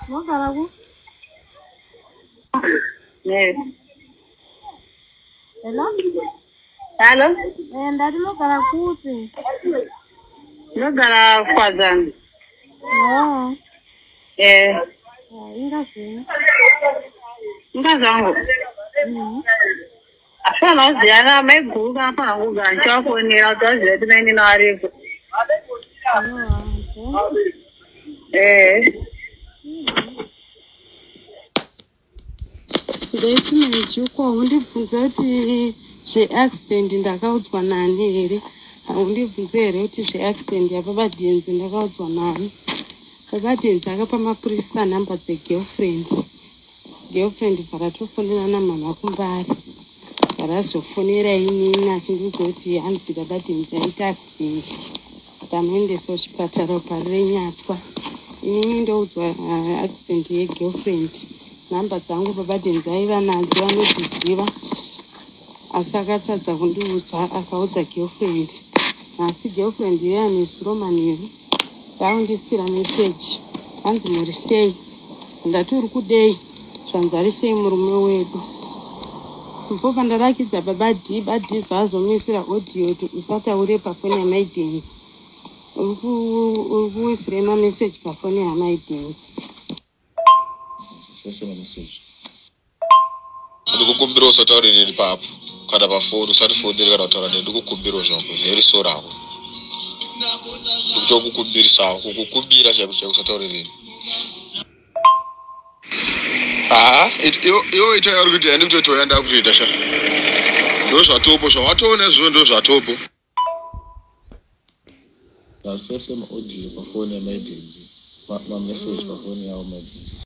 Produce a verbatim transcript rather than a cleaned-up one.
Magara ku? Yes. Hello? Hello? Eh, ndati magara kuti? Magara kwazana. Oh. Eh. Ah, inga zini. Inga zangu. Mhm. Afana uziyana maiguga afana kugancha kuonera tazwe tumeni nari. Oh. Eh. Ndeti mejukwa undibvunza kuti zveaccident ndakaudzwa nani here. Undibvunze here kuti zveaccident yapabadhenzi ndakaudzwa nani. Babadhenzi akapa mapurisa nhamba dzegirlfriend. Girlfriend dzakatofonera mama kumbari. Dzakazofonera inini achindiudza kuti hanzi babadhenzi aita accident. Tamuendesa kuchipatara pari renyatwa. Inini ndoudzwa uh, accident yegirlfriend. Nhamba dzangu babadhenzi aiva nadzo vanodziziva. Asi akatadza kundiudza akaudza girlfriend. Asi girlfriend iye nezuro manheru raundisira message. Hanzi muri sei? Ndati uri kudei? Zvanzi ari sei murume wedu? Ndipo pandarakidza babadhi badhi zvazomisira audio kuti usataure pafoni yamaidhenzi. Uri kuisire mameseji pafoni yamaidhenzi. Sasa message. Ndikukumbira usataurire papo. Kana pafoni usati fodera kana utaura ndikukumbira zvangu very sorry ako. Ndikukukumbira kukukumbira chako chako usataurire. Ah, iyo iyo ita yari kuti yani mtoto yanda kuita sha. Ndo zvatopo zvawatona zvo ndo zvatopo. Sasa sema audio pafoni ya maidhenzi. Ma message pafoni ya maidhenzi.